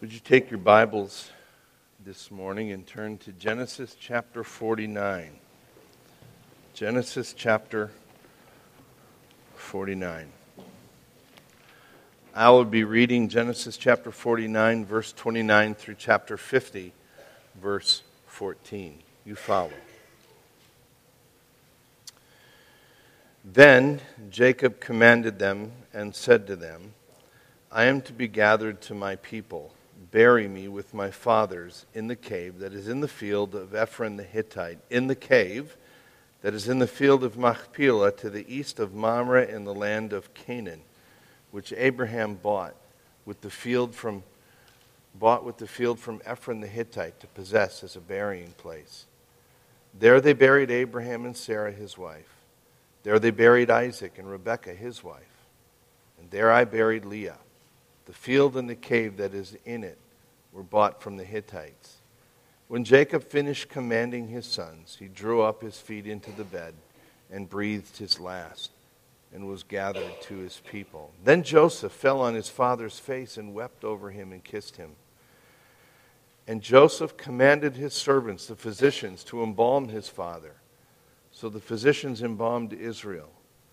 Would you take your Bibles this morning and turn to Genesis chapter 49. Genesis chapter 49. I will be reading Genesis chapter 49, verse 29 through chapter 50, verse 14. You follow. Then Jacob commanded them and said to them, I am to be gathered to my people. Bury me with my fathers in the cave that is in the field of Ephron the Hittite, in the cave that is in the field of Machpelah to the east of Mamre in the land of Canaan, which Abraham bought with the field from Ephron the Hittite to possess as a burying place. There they buried Abraham and Sarah his wife. There they buried Isaac and Rebekah his wife. And there I buried Leah. The field and the cave that is in it were bought from the Hittites. When Jacob finished commanding his sons, he drew up his feet into the bed and breathed his last and was gathered to his people. Then Joseph fell on his father's face and wept over him and kissed him. And Joseph commanded his servants, the physicians, to embalm his father. So the physicians embalmed Israel.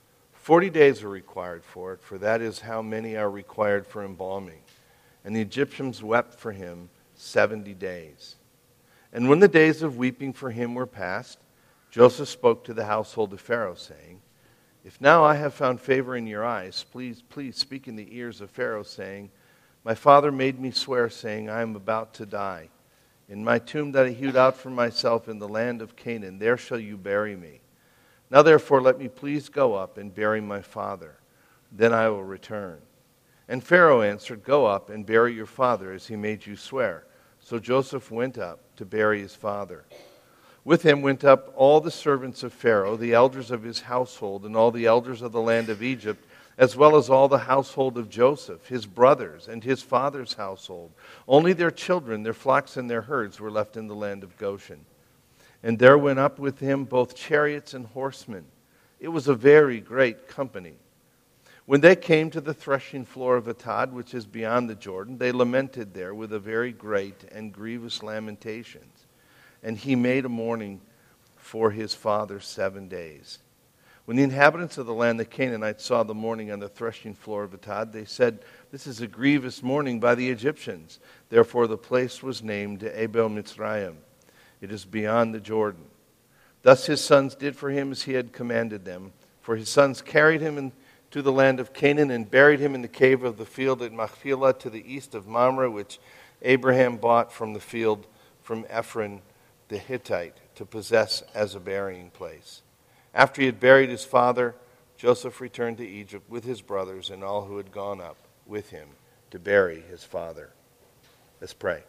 40 days are required for it, for that is how many are required for embalming. And the Egyptians wept for him 70 days. And when the days of weeping for him were past, Joseph spoke to the household of Pharaoh, saying, If now I have found favor in your eyes, please speak in the ears of Pharaoh, saying, My father made me swear, saying, I am about to die. In my tomb that I hewed out for myself in the land of Canaan, there shall you bury me. Now therefore let me please go up and bury my father. Then I will return. And Pharaoh answered, Go up and bury your father as he made you swear. So Joseph went up to bury his father. With him went up all the servants of Pharaoh, the elders of his household, and all the elders of the land of Egypt, as well as all the household of Joseph, his brothers, and his father's household. Only their children, their flocks, and their herds were left in the land of Goshen. And there went up with him both chariots and horsemen. It was a very great company. When they came to the threshing floor of Atad, which is beyond the Jordan, they lamented there with a very great and grievous lamentations. And he made a mourning for his father 7 days. When the inhabitants of the land, the Canaanites, saw the mourning on the threshing floor of Atad, they said, This is a grievous mourning by the Egyptians. Therefore the place was named Abel Mitzrayim. It is beyond the Jordan. Thus his sons did for him as he had commanded them. For his sons carried him into the land of Canaan and buried him in the cave of the field at Machpelah to the east of Mamre, which Abraham bought from the field from Ephron the Hittite to possess as a burying place. After he had buried his father, Joseph returned to Egypt with his brothers and all who had gone up with him to bury his father. Let's pray.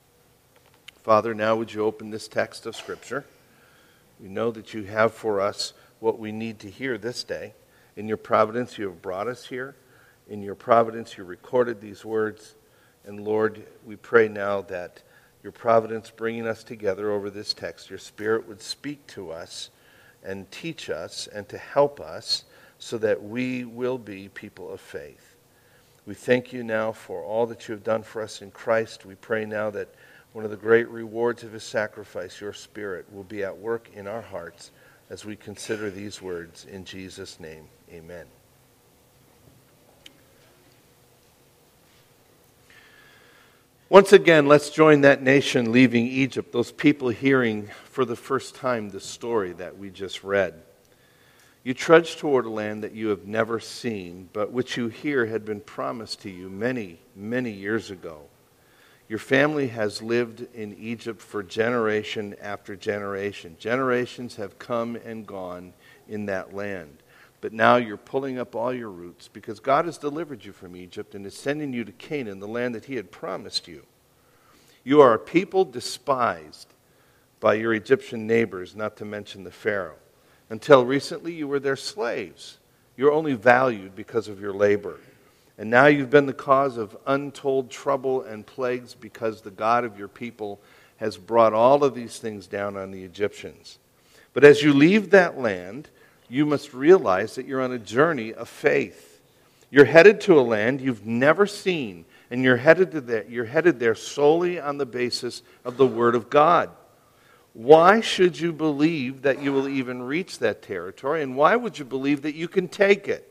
Father, now would you open this text of Scripture? We know that you have for us what we need to hear this day. In your providence, you have brought us here. In your providence, you recorded these words. And Lord, we pray now that your providence bringing us together over this text, your Spirit would speak to us and teach us and to help us so that we will be people of faith. We thank you now for all that you have done for us in Christ. We pray now that one of the great rewards of his sacrifice, your Spirit, will be at work in our hearts as we consider these words in Jesus' name. Amen. Once again, let's join that nation leaving Egypt, those people hearing for the first time the story that we just read. You trudge toward a land that you have never seen, but which you hear had been promised to you many, many years ago. Your family has lived in Egypt for generation after generation. Generations have come and gone in that land. But now you're pulling up all your roots because God has delivered you from Egypt and is sending you to Canaan, the land that he had promised you. You are a people despised by your Egyptian neighbors, not to mention the Pharaoh. Until recently, you were their slaves. You're only valued because of your labor. And now you've been the cause of untold trouble and plagues because the God of your people has brought all of these things down on the Egyptians. But as you leave that land, you must realize that you're on a journey of faith. You're headed to a land you've never seen And you're headed there solely on the basis of the Word of God. Why should you believe that you will even reach that territory? And why would you believe that you can take it?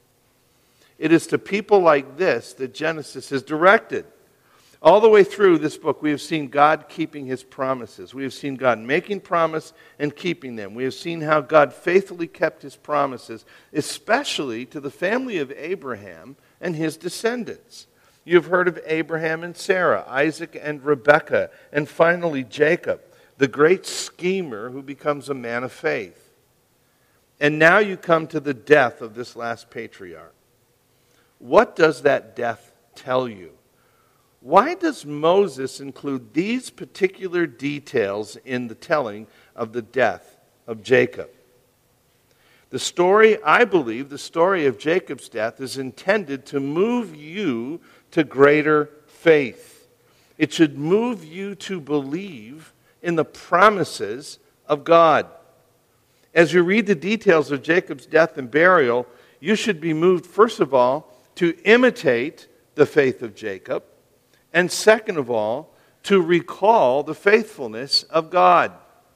It is to people like this that Genesis is directed. All the way through this book, we have seen God keeping His promises. We have seen God making promise and keeping them. We have seen how God faithfully kept His promises, especially to the family of Abraham and his descendants. You have heard of Abraham and Sarah, Isaac and Rebekah, and finally Jacob, the great schemer who becomes a man of faith. And now you come to the death of this last patriarch. What does that death tell you? Why does Moses include these particular details in the telling of the death of Jacob? The story, I believe, the story of Jacob's death is intended to move you to greater faith. It should move you to believe in the promises of God. As you read the details of Jacob's death and burial, you should be moved, first of all, to imitate the faith of Jacob, and second of all, to recall the faithfulness of God.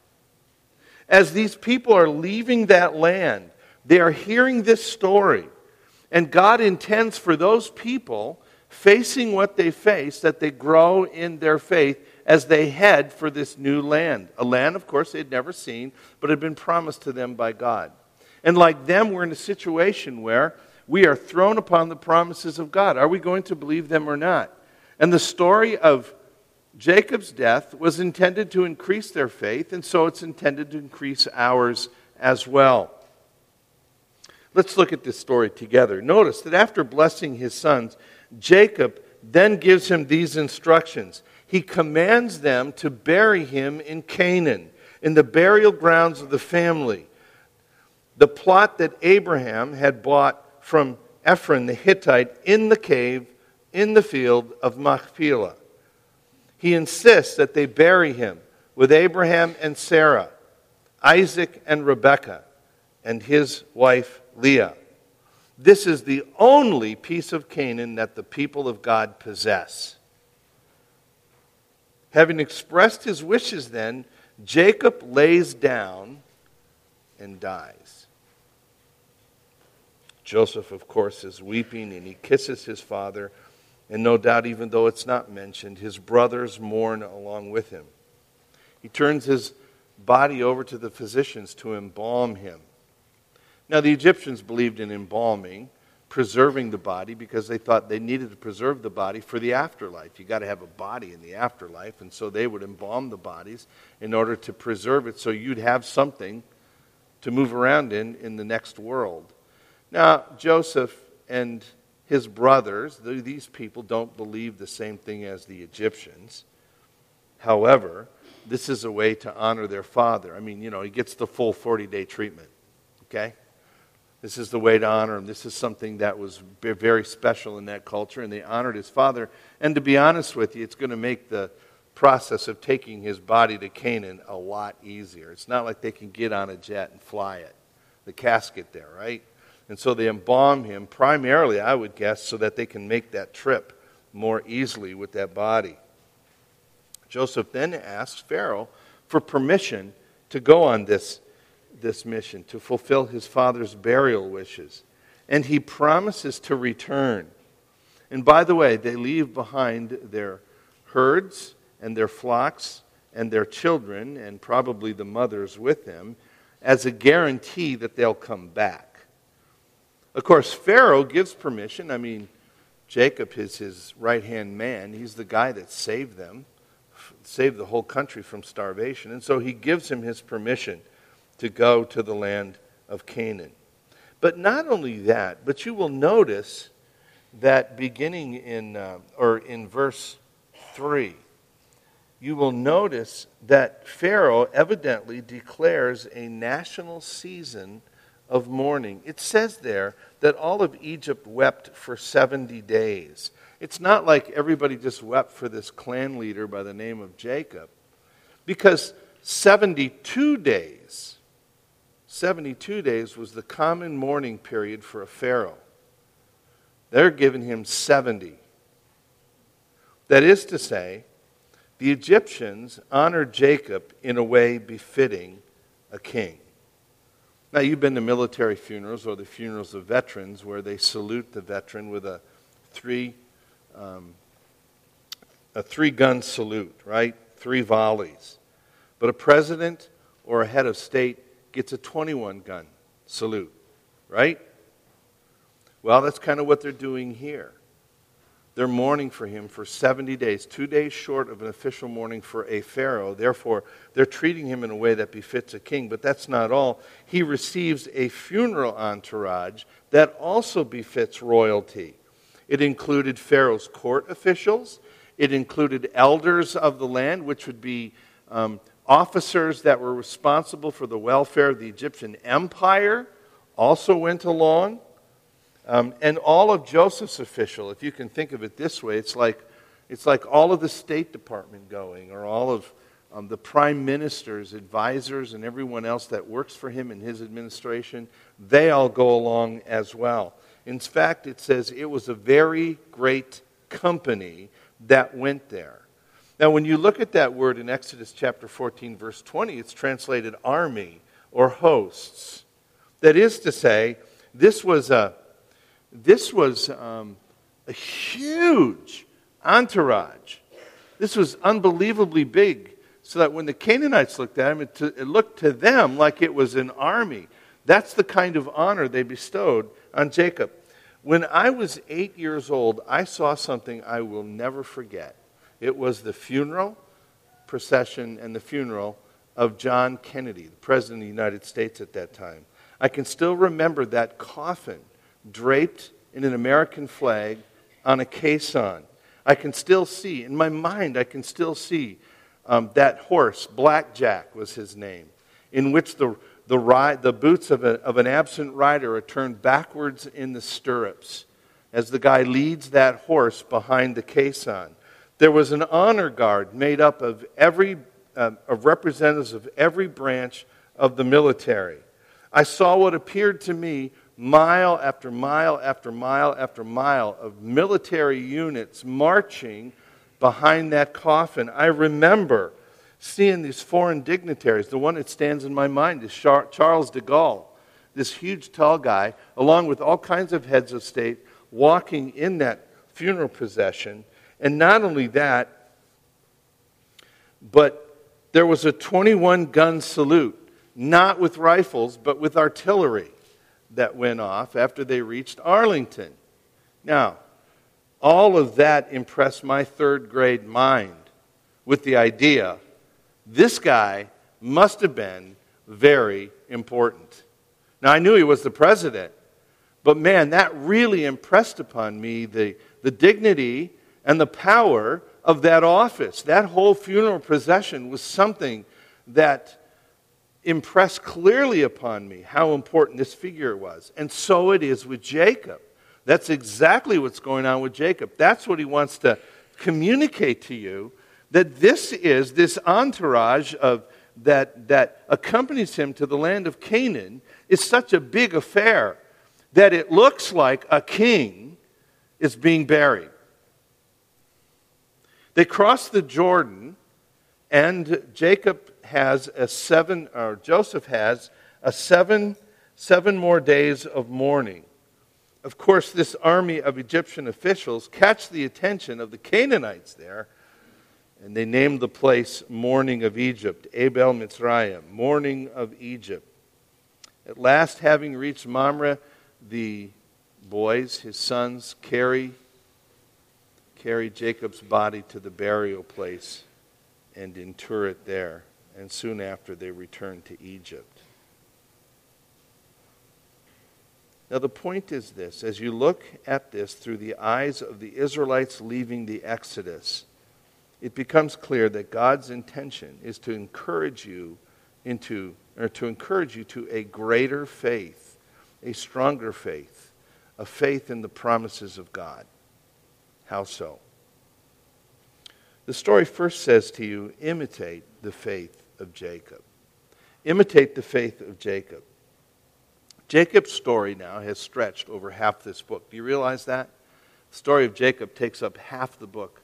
As these people are leaving that land, they are hearing this story, and God intends for those people facing what they face, that they grow in their faith as they head for this new land. A land, of course, they'd never seen, but had been promised to them by God. And like them, we're in a situation where we are thrown upon the promises of God. Are we going to believe them or not? And the story of Jacob's death was intended to increase their faith, and so it's intended to increase ours as well. Let's look at this story together. Notice that after blessing his sons, Jacob then gives him these instructions. He commands them to bury him in Canaan, in the burial grounds of the family. The plot that Abraham had bought from Ephron the Hittite in the cave in the field of Machpelah. He insists that they bury him with Abraham and Sarah, Isaac and Rebekah, and his wife Leah. This is the only piece of Canaan that the people of God possess. Having expressed his wishes then, Jacob lays down and dies. Joseph, of course, is weeping, and he kisses his father. And no doubt, even though it's not mentioned, his brothers mourn along with him. He turns his body over to the physicians to embalm him. Now, the Egyptians believed in embalming, preserving the body, because they thought they needed to preserve the body for the afterlife. You got to have a body in the afterlife, and so they would embalm the bodies in order to preserve it so you'd have something to move around in the next world. Now, Joseph and his brothers, these people don't believe the same thing as the Egyptians. However, this is a way to honor their father. I mean, he gets the full 40-day treatment, okay? This is the way to honor him. This is something that was very special in that culture, and they honored his father. And to be honest with you, it's going to make the process of taking his body to Canaan a lot easier. It's not like they can get on a jet and fly it, the casket there, right? And so they embalm him primarily, I would guess, so that they can make that trip more easily with that body. Joseph then asks Pharaoh for permission to go on this mission, to fulfill his father's burial wishes. And he promises to return. And by the way, they leave behind their herds and their flocks and their children, and probably the mothers with them, as a guarantee that they'll come back. Of course, Pharaoh gives permission. I mean, Jacob is his right-hand man. He's the guy that saved them, saved the whole country from starvation. And so he gives him his permission to go to the land of Canaan. But not only that, but you will notice that beginning in verse 3, you will notice that Pharaoh evidently declares a national season of mourning. It says there that all of Egypt wept for 70 days. It's not like everybody just wept for this clan leader by the name of Jacob, because 72 days was the common mourning period for a pharaoh. They're giving him 70. That is to say, the Egyptians honored Jacob in a way befitting a king. Now, you've been to military funerals or the funerals of veterans where they salute the veteran with a three-gun salute, right? 3 volleys. But a president or a head of state gets a 21-gun salute, right? Well, that's kind of what they're doing here. They're mourning for him for 70 days, 2 days short of an official mourning for a pharaoh. Therefore, they're treating him in a way that befits a king. But that's not all. He receives a funeral entourage that also befits royalty. It included Pharaoh's court officials. It included elders of the land, which would be officers that were responsible for the welfare of the Egyptian empire, also went along. And all of Joseph's official, if you can think of it this way, it's like all of the State Department going, or all of the prime minister's advisors and everyone else that works for him in his administration, they all go along as well. In fact, it says it was a very great company that went there. Now, when you look at that word in Exodus chapter 14, verse 20, it's translated army or hosts. That is to say, this was a huge entourage. This was unbelievably big, so that when the Canaanites looked at him, it looked to them like it was an army. That's the kind of honor they bestowed on Jacob. When I was 8 years old, I saw something I will never forget. It was the funeral procession and the funeral of John Kennedy, the President of the United States at that time. I can still remember that coffin draped in an American flag on a caisson. I can still see, in my mind, that horse, Blackjack was his name, in which the boots of an absent rider are turned backwards in the stirrups as the guy leads that horse behind the caisson. There was an honor guard made up of representatives of every branch of the military. I saw what appeared to me mile after mile after mile after mile of military units marching behind that coffin. I remember seeing these foreign dignitaries. The one that stands in my mind is Charles de Gaulle, this huge tall guy, along with all kinds of heads of state, walking in that funeral procession. And not only that, but there was a 21-gun salute, not with rifles, but with artillery that went off after they reached Arlington. Now, all of that impressed my third grade mind with the idea this guy must have been very important. Now, I knew he was the president, but man, that really impressed upon me the dignity and the power of that office. That whole funeral procession was something that impressed clearly upon me how important this figure was. And so it is with Jacob. That's exactly what's going on with Jacob. That's what he wants to communicate to you, that this entourage that accompanies him to the land of Canaan is such a big affair that it looks like a king is being buried. They cross the Jordan, and Joseph has seven more days of mourning. Of course, this army of Egyptian officials catch the attention of the Canaanites there, and they named the place Mourning of Egypt, Abel Mitzrayim, Mourning of Egypt. At last, having reached Mamre, the boys, his sons, carry Jacob's body to the burial place and inter it there. And soon after, they return to Egypt. Now, the point is this. As you look at this through the eyes of the Israelites leaving the Exodus, it becomes clear that God's intention is to encourage you to a greater faith, a stronger faith, a faith in the promises of God. How so? The story first says to you, imitate the faith of Jacob. Imitate the faith of Jacob. Jacob's story now has stretched over half this book. Do you realize that? The story of Jacob takes up half the book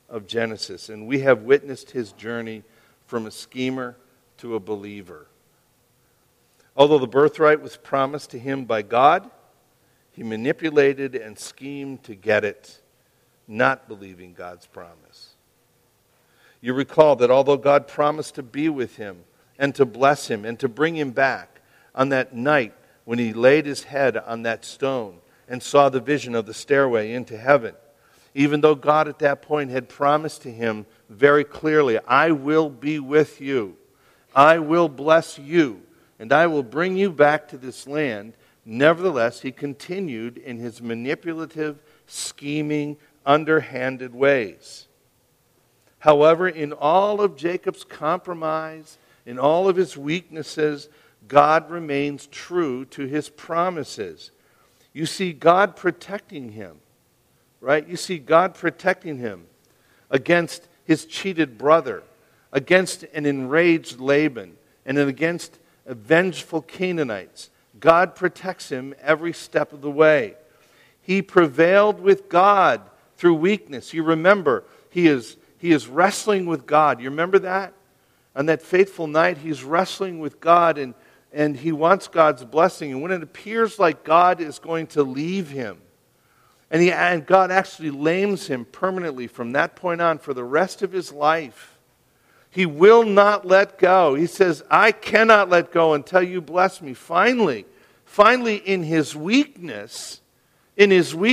of Genesis, and we have witnessed his journey from a schemer to a believer. Although the birthright was promised to him by God, he manipulated and schemed to get it, not believing God's promise. You recall that although God promised to be with him and to bless him and to bring him back on that night when he laid his head on that stone and saw the vision of the stairway into heaven, even though God at that point had promised to him very clearly, I will be with you, I will bless you, and I will bring you back to this land, nevertheless, he continued in his manipulative, scheming, underhanded ways. However, in all of Jacob's compromise, in all of his weaknesses, God remains true to his promises. You see God protecting him, right? You see God protecting him against his cheated brother, against an enraged Laban, and against vengeful Canaanites. God protects him every step of the way. He prevailed with God through weakness. You remember, he is wrestling with God. You remember that? On that fateful night, he's wrestling with God, and he wants God's blessing. And when it appears like God is going to leave him, and God actually lames him permanently from that point on for the rest of his life, he will not let go. He says, I cannot let go until you bless me. Finally, in his weakness, he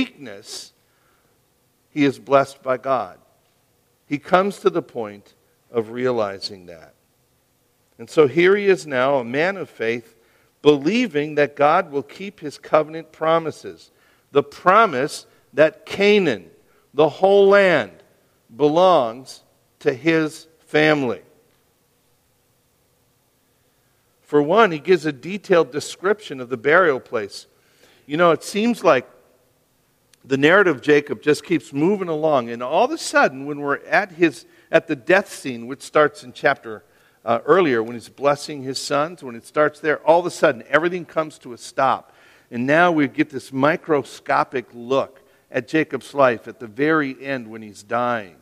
is blessed by God. He comes to the point of realizing that. And so here he is now, a man of faith, believing that God will keep his covenant promises. The promise that Canaan, the whole land, belongs to his family. For one, he gives a detailed description of the burial place. You know, it seems like the narrative of Jacob just keeps moving along, and all of a sudden, when we're at the death scene, which starts in chapter earlier, when he's blessing his sons, when it starts there, all of a sudden, everything comes to a stop. And now we get this microscopic look at Jacob's life at the very end when he's dying.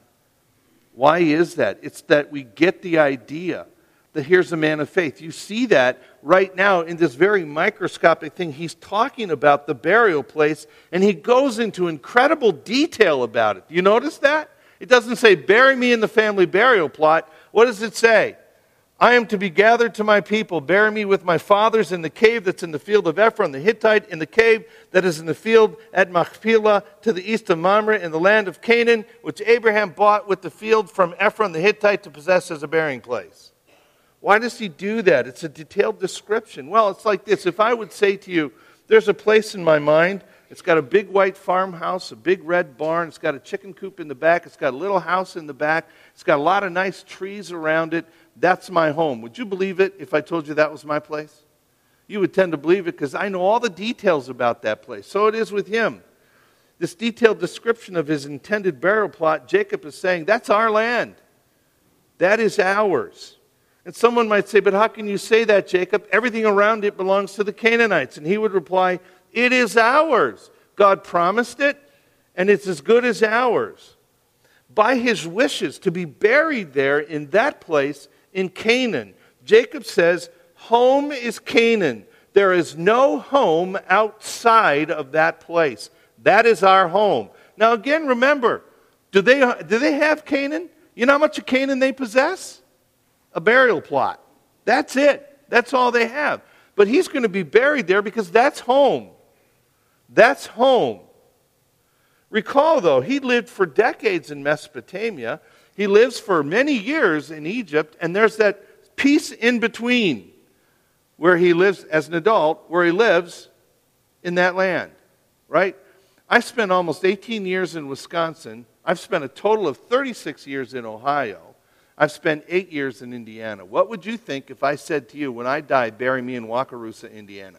Why is that? It's that we get the idea that here's a man of faith. You see that right now in this very microscopic thing. He's talking about the burial place, and he goes into incredible detail about it. You notice that? It doesn't say, bury me in the family burial plot. What does it say? I am to be gathered to my people. Bury me with my fathers in the cave that's in the field of Ephron the Hittite, in the cave that is in the field at Machpelah to the east of Mamre, in the land of Canaan, which Abraham bought with the field from Ephron the Hittite to possess as a burying place. Why does he do that? It's a detailed description. Well, it's like this. If I would say to you, there's a place in my mind, it's got a big white farmhouse, a big red barn, it's got a chicken coop in the back, it's got a little house in the back, it's got a lot of nice trees around it. That's my home. Would you believe it if I told you that was my place? You would tend to believe it because I know all the details about that place. So it is with him. This detailed description of his intended burial plot, Jacob is saying, that's our land. That is ours. And someone might say, but how can you say that, Jacob? Everything around it belongs to the Canaanites. And he would reply, it is ours. God promised it, and it's as good as ours. By his wishes to be buried there in that place in Canaan, Jacob says, home is Canaan. There is no home outside of that place. That is our home. Now again, remember, do they have Canaan? You know how much of Canaan they possess? A burial plot. That's it. That's all they have. But he's going to be buried there because that's home. That's home. Recall, though, he lived for decades in Mesopotamia. He lives for many years in Egypt, and there's that piece in between where he lives as an adult, where he lives in that land, right? I spent almost 18 years in Wisconsin. I've spent a total of 36 years in Ohio. I've spent 8 years in Indiana. What would you think if I said to you, when I die, bury me in Wakarusa, Indiana?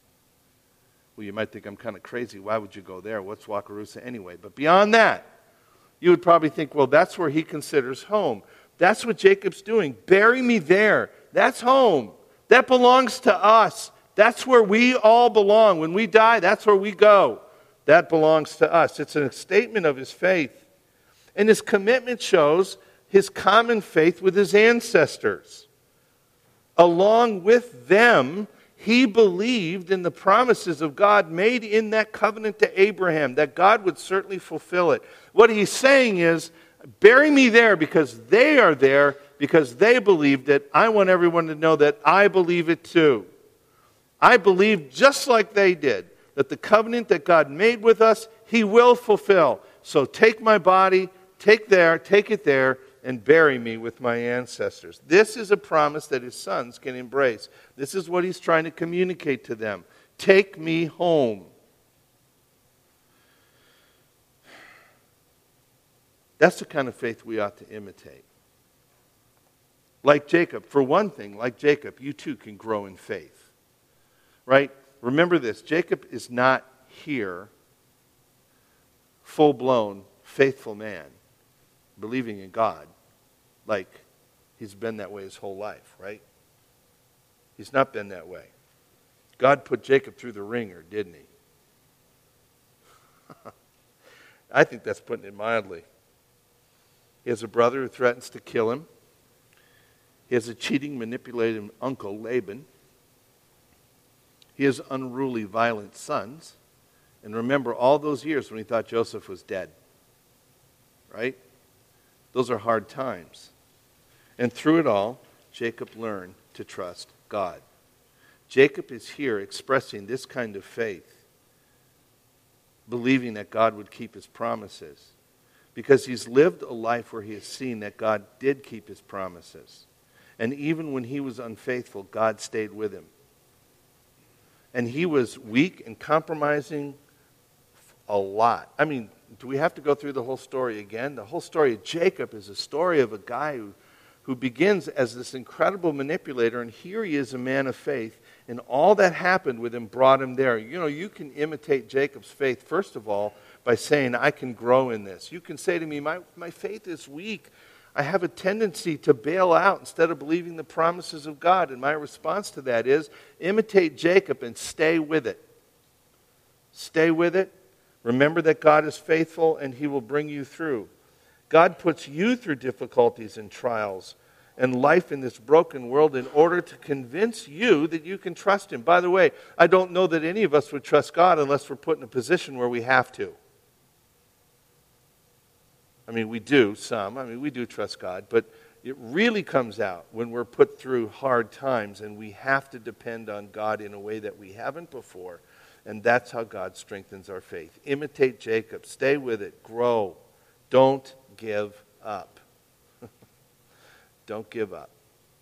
Well, you might think I'm kind of crazy. Why would you go there? What's Wakarusa anyway? But beyond that, you would probably think, well, that's where he considers home. That's what Jacob's doing. Bury me there. That's home. That belongs to us. That's where we all belong. When we die, that's where we go. That belongs to us. It's a statement of his faith. And his commitment shows his common faith with his ancestors. Along with them, he believed in the promises of God made in that covenant to Abraham, that God would certainly fulfill it. What he's saying is, bury me there because they are there, because they believed it. I want everyone to know that I believe it too. I believe just like they did, that the covenant that God made with us, he will fulfill. So take my body, take it there, and bury me with my ancestors. This is a promise that his sons can embrace. This is what he's trying to communicate to them. Take me home. That's the kind of faith we ought to imitate. Like Jacob, for one thing, like Jacob, you too can grow in faith. Right? Remember this, Jacob is not here, full-blown, faithful man, believing in God, like he's been that way his whole life, right? He's not been that way. God put Jacob through the ringer, didn't he? I think that's putting it mildly. He has a brother who threatens to kill him. He has a cheating, manipulative uncle, Laban. He has unruly, violent sons. And remember all those years when he thought Joseph was dead. Right? Those are hard times. And through it all, Jacob learned to trust God. Jacob is here expressing this kind of faith, believing that God would keep his promises, because he's lived a life where he has seen that God did keep his promises. And even when he was unfaithful, God stayed with him. And he was weak and compromising a lot. I mean, do we have to go through the whole story again? The whole story of Jacob is a story of a guy who begins as this incredible manipulator, and here he is, a man of faith, and all that happened with him brought him there. You know, you can imitate Jacob's faith, first of all, by saying, I can grow in this. You can say to me, my faith is weak. I have a tendency to bail out instead of believing the promises of God. And my response to that is, imitate Jacob and stay with it. Stay with it. Remember that God is faithful and he will bring you through. God puts you through difficulties and trials and life in this broken world in order to convince you that you can trust him. By the way, I don't know that any of us would trust God unless we're put in a position where we have to. I mean, we do some. I mean, we do trust God. But it really comes out when we're put through hard times and we have to depend on God in a way that we haven't before. And that's how God strengthens our faith. Imitate Jacob. Stay with it. Grow. Don't give up. Don't give up.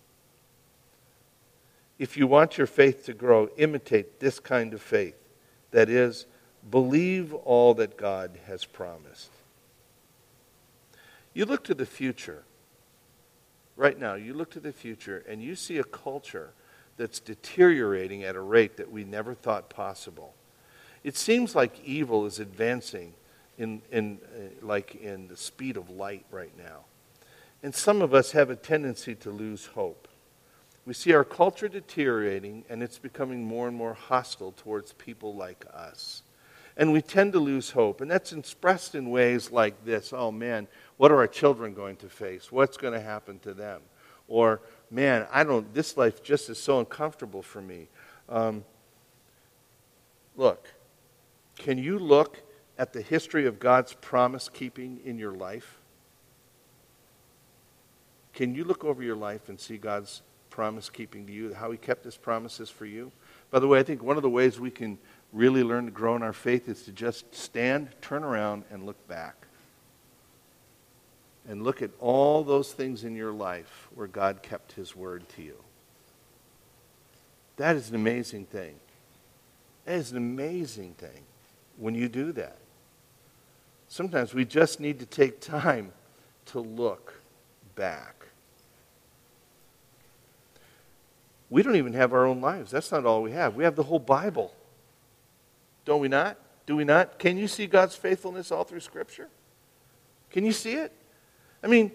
If you want your faith to grow, imitate this kind of faith. That is, believe all that God has promised. You look to the future. Right now, you look to the future and you see a culture that's deteriorating at a rate that we never thought possible. It seems like evil is advancing in the speed of light right now. And some of us have a tendency to lose hope. We see our culture deteriorating and it's becoming more and more hostile towards people like us. And we tend to lose hope. And that's expressed in ways like this. Oh man, what are our children going to face? What's going to happen to them? Or, man, this life just is so uncomfortable for me. Look, can you look at the history of God's promise keeping in your life? Can you look over your life and see God's promise keeping to you, how he kept his promises for you? By the way, I think one of the ways we can really learn to grow in our faith is to just stand, turn around, and look back. And look at all those things in your life where God kept his word to you. That is an amazing thing. That is an amazing thing when you do that. Sometimes we just need to take time to look back. We don't even have our own lives. That's not all we have. We have the whole Bible. Don't we not? Do we not? Can you see God's faithfulness all through Scripture? Can you see it? I mean,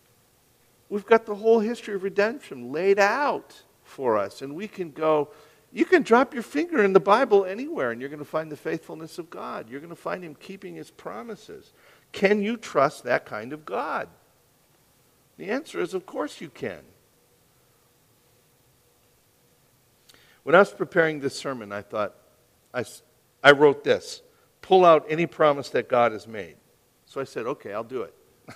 we've got the whole history of redemption laid out for us. And we can go, You can drop your finger in the Bible anywhere and you're going to find the faithfulness of God. You're going to find him keeping his promises. Can you trust that kind of God? The answer is, of course you can. When I was preparing this sermon, I thought, I wrote this: pull out any promise that God has made. So I said, okay, I'll do it.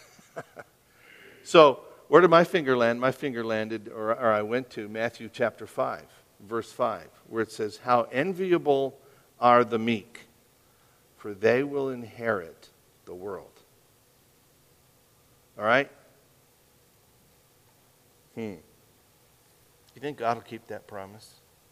So where did my finger land? My finger landed, or I went to Matthew chapter 5, verse 5, where it says, how enviable are the meek, for they will inherit the world. All right? You think God will keep that promise?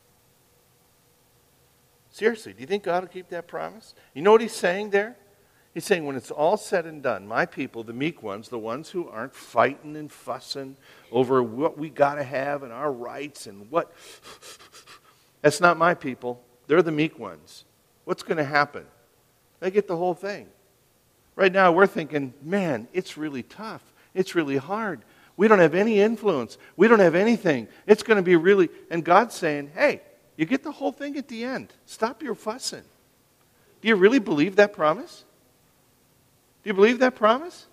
Seriously, do you think God will keep that promise? You know what he's saying there? He's saying when it's all said and done, my people, the meek ones, the ones who aren't fighting and fussing over what we got to have and our rights and what, that's not my people. They're the meek ones. What's going to happen? They get the whole thing. Right now we're thinking, man, it's really tough. It's really hard. We don't have any influence. We don't have anything. It's going to be really, and God's saying, hey, you get the whole thing at the end. Stop your fussing. Do you really believe that promise? Do you believe that promise?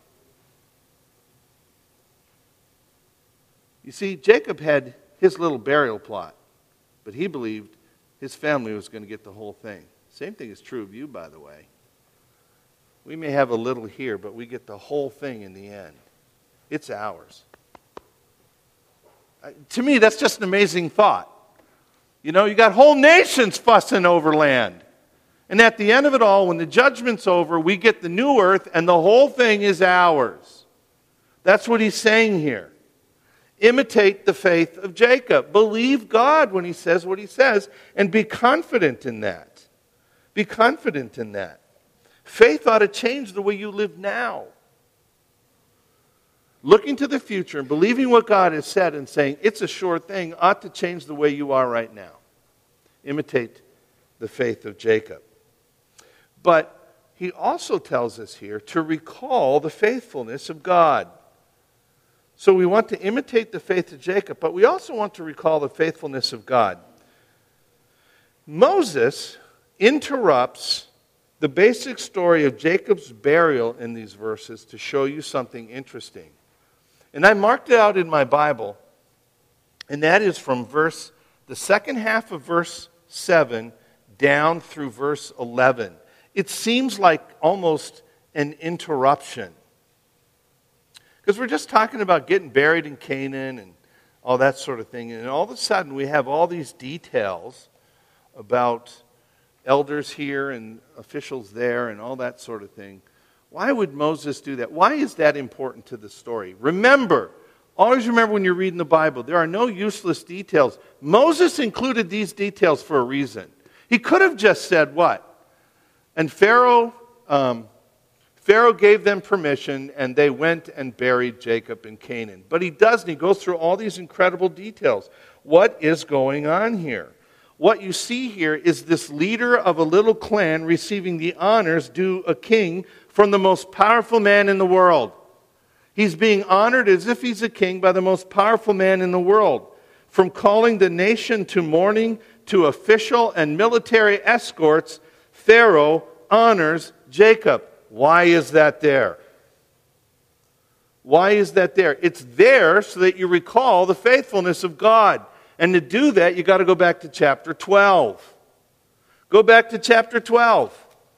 You see, Jacob had his little burial plot, but he believed his family was going to get the whole thing. Same thing is true of you, by the way. We may have a little here, but we get the whole thing in the end. It's ours. To me, that's just an amazing thought. You know, you got whole nations fussing over land. And at the end of it all, when the judgment's over, we get the new earth and the whole thing is ours. That's what he's saying here. Imitate the faith of Jacob. Believe God when he says what he says and be confident in that. Be confident in that. Faith ought to change the way you live now. Looking to the future and believing what God has said and saying it's a sure thing ought to change the way you are right now. Imitate the faith of Jacob. But he also tells us here to recall the faithfulness of God. So we want to imitate the faith of Jacob, but we also want to recall the faithfulness of God. Moses interrupts the basic story of Jacob's burial in these verses to show you something interesting. And I marked it out in my Bible, and that is from the second half of verse 7 down through verse 11. It seems like almost an interruption. Because we're just talking about getting buried in Canaan and all that sort of thing. And all of a sudden we have all these details about elders here and officials there and all that sort of thing. Why would Moses do that? Why is that important to the story? Always remember when you're reading the Bible, there are no useless details. Moses included these details for a reason. He could have just said what? And Pharaoh gave them permission, and they went and buried Jacob in Canaan. But he doesn't. He goes through all these incredible details. What is going on here? What you see here is this leader of a little clan receiving the honors due a king from the most powerful man in the world. He's being honored as if he's a king by the most powerful man in the world. From calling the nation to mourning to official and military escorts, Pharaoh honors Jacob. Why is that there? Why is that there? It's there so that you recall the faithfulness of God. And to do that, you've got to go back to chapter 12. Go back to chapter 12.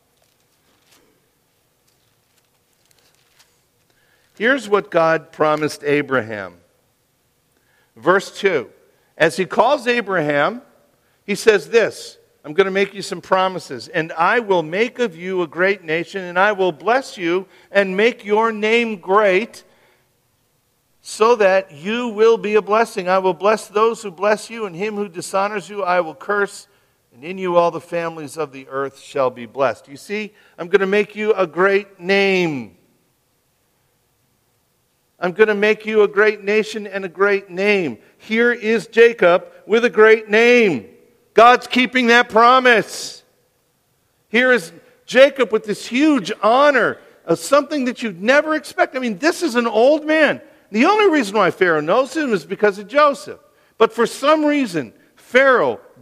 Here's what God promised Abraham. Verse 2. As he calls Abraham, he says this, I'm going to make you some promises. And I will make of you a great nation, and I will bless you and make your name great, so that you will be a blessing. I will bless those who bless you, and him who dishonors you I will curse, and in you all the families of the earth shall be blessed. You see, I'm going to make you a great name. I'm going to make you a great nation and a great name. Here is Jacob with a great name. God's keeping that promise. Here is Jacob with this huge honor of something that you'd never expect. I mean, this is an old man. The only reason why Pharaoh knows him is because of Joseph. But for some reason, Pharaoh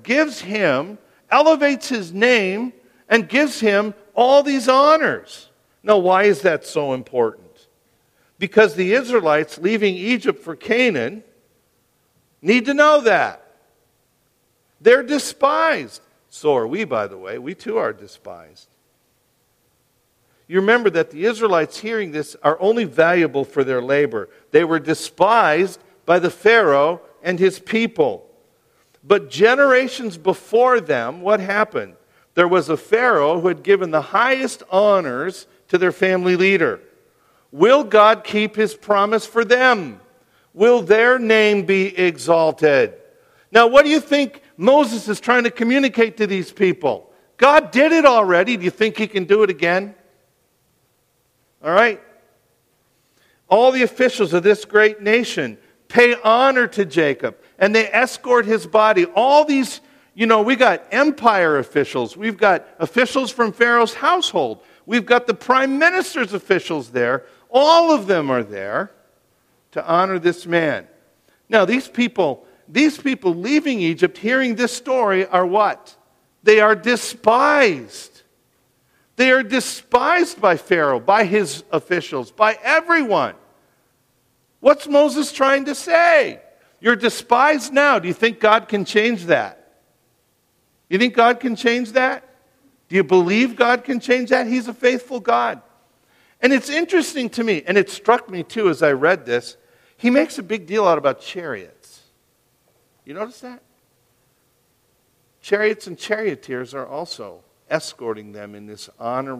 elevates his name, and gives him all these honors. Now, why is that so important? Because the Israelites leaving Egypt for Canaan need to know that. They're despised. So are we, by the way. We too are despised. You remember that the Israelites hearing this are only valuable for their labor. They were despised by the Pharaoh and his people. But generations before them, what happened? There was a Pharaoh who had given the highest honors to their family leader. Will God keep his promise for them? Will their name be exalted? Now, what do you think Moses is trying to communicate to these people? God did it already. Do you think he can do it again? All right? All the officials of this great nation pay honor to Jacob, and they escort his body. All these, we got empire officials. We've got officials from Pharaoh's household. We've got the prime minister's officials there. All of them are there to honor this man. Now, these people leaving Egypt, hearing this story, are what? They are despised. They are despised by Pharaoh, by his officials, by everyone. What's Moses trying to say? You're despised now. Do you think God can change that? You think God can change that? Do you believe God can change that? He's a faithful God. And it's interesting to me, and it struck me too as I read this, he makes a big deal out about chariots. You notice that? Chariots and charioteers are also escorting them in this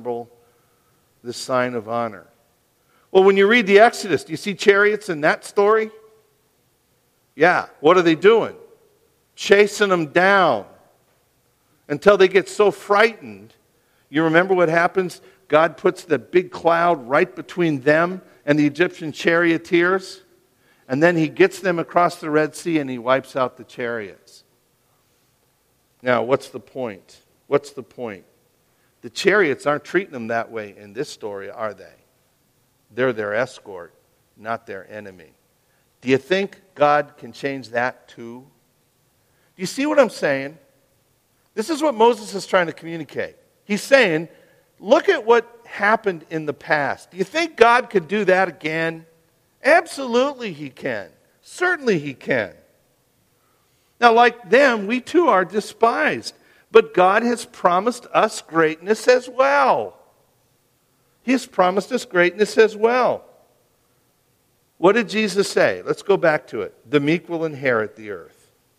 sign of honor. Well, when you read the Exodus, do you see chariots in that story? Yeah. What are they doing? Chasing them down until they get so frightened. You remember what happens? God puts the big cloud right between them and the Egyptian charioteers, and then he gets them across the Red Sea and he wipes out the chariots. Now, what's the point? What's the point? The chariots aren't treating them that way in this story, are they? They're their escort, not their enemy. Do you think God can change that too? Do you see what I'm saying? This is what Moses is trying to communicate. He's saying, look at what happened in the past. Do you think God could do that again? Absolutely he can. Certainly he can. Now, like them, we too are despised. But God has promised us greatness as well. He has promised us greatness as well. What did Jesus say? Let's go back to it. The meek will inherit the earth.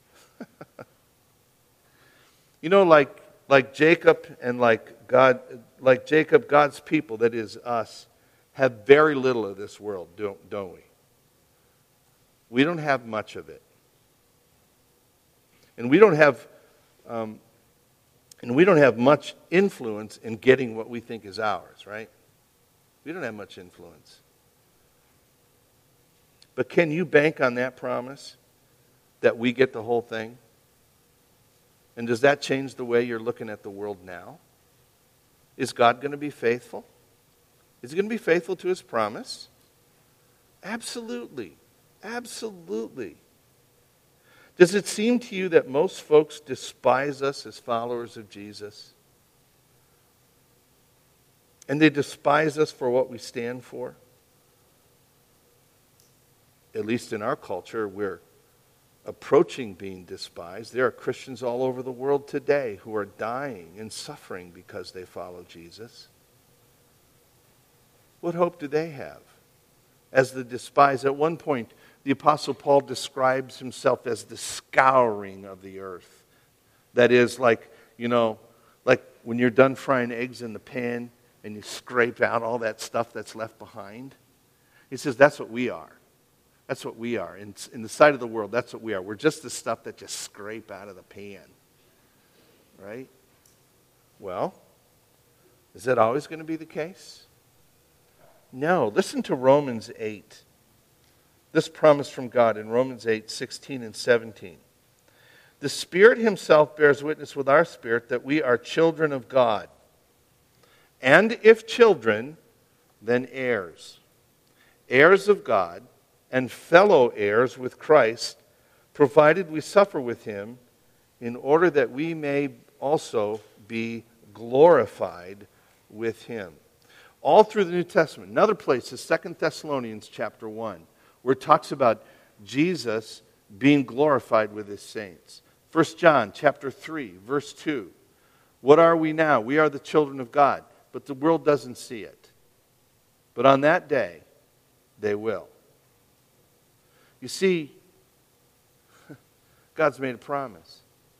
Like Jacob and like Jacob, God's people, that is us, have very little of this world, don't we? We don't have much of it. And we don't have much influence in getting what we think is ours, right? We don't have much influence. But can you bank on that promise that we get the whole thing? And does that change the way you're looking at the world now? Is God going to be faithful? Is he going to be faithful to his promise? Absolutely. Absolutely. Does it seem to you that most folks despise us as followers of Jesus? And they despise us for what we stand for? At least in our culture, we're approaching being despised. There are Christians all over the world today who are dying and suffering because they follow Jesus. What hope do they have as the despised? At one point, the Apostle Paul describes himself as the scouring of the earth. That is like when you're done frying eggs in the pan and you scrape out all that stuff that's left behind. He says that's what we are. That's what we are. In the sight of the world, that's what we are. We're just the stuff that just scrape out of the pan. Right? Well, is that always going to be the case? No. Listen to Romans 8. This promise from God in Romans 8, 16 and 17. The Spirit himself bears witness with our spirit that we are children of God. And if children, then heirs. Heirs of God and fellow heirs with Christ, provided we suffer with him in order that we may also be glorified with him. All through the New Testament. Another place is 2 Thessalonians chapter 1, where it talks about Jesus being glorified with his saints. 1 John chapter 3, verse 2. What are we now? We are the children of God, but the world doesn't see it. But on that day, they will. You see, God's made a promise.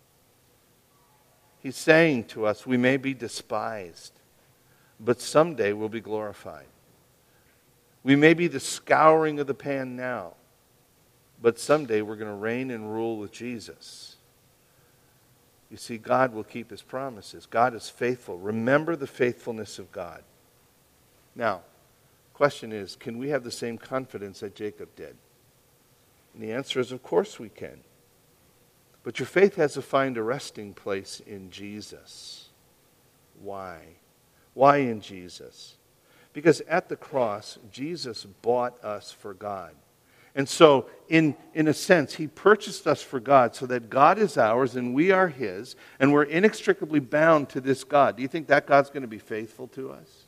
He's saying to us, we may be despised, but someday we'll be glorified. We may be the scouring of the pan now, but someday we're going to reign and rule with Jesus. You see, God will keep his promises. God is faithful. Remember the faithfulness of God. Now, question is, can we have the same confidence that Jacob did? And the answer is, of course we can. But your faith has to find a resting place in Jesus. Why? Why in Jesus? Because at the cross, Jesus bought us for God. And so, in a sense, he purchased us for God so that God is ours and we are his, and we're inextricably bound to this God. Do you think that God's going to be faithful to us?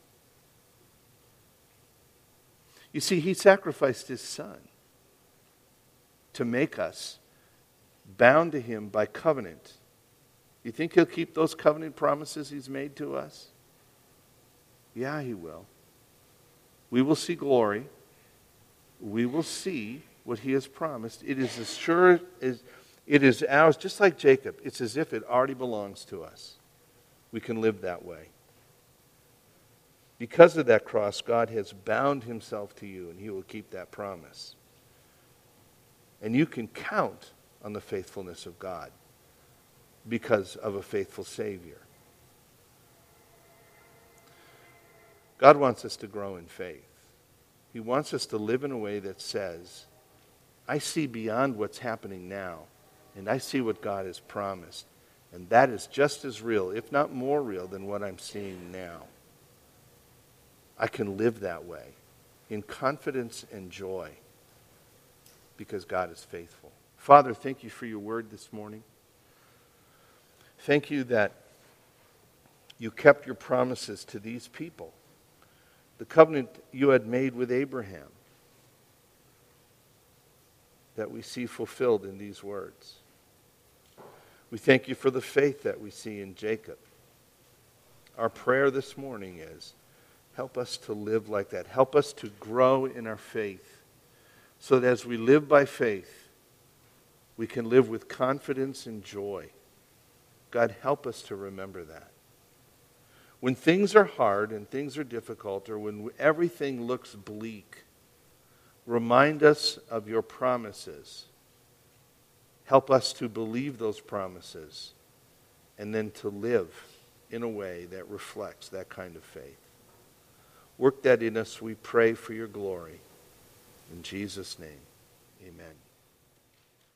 You see, he sacrificed his son to make us bound to him by covenant. You think he'll keep those covenant promises he's made to us? Yeah, he will. We will see glory. We will see what he has promised. It is as sure as it is ours, just like Jacob. It's as if it already belongs to us. We can live that way. Because of that cross, God has bound himself to you, and he will keep that promise. And you can count on the faithfulness of God because of a faithful Savior. God wants us to grow in faith. He wants us to live in a way that says, I see beyond what's happening now, and I see what God has promised. And that is just as real, if not more real, than what I'm seeing now. I can live that way in confidence and joy because God is faithful. Father, thank you for your word this morning. Thank you that you kept your promises to these people. The covenant you had made with Abraham that we see fulfilled in these words. We thank you for the faith that we see in Jacob. Our prayer this morning is, help us to live like that. Help us to grow in our faith so that as we live by faith, we can live with confidence and joy. God, help us to remember that. When things are hard and things are difficult, or when everything looks bleak, remind us of your promises. Help us to believe those promises and then to live in a way that reflects that kind of faith. Work that in us, we pray, for your glory. In Jesus' name, amen.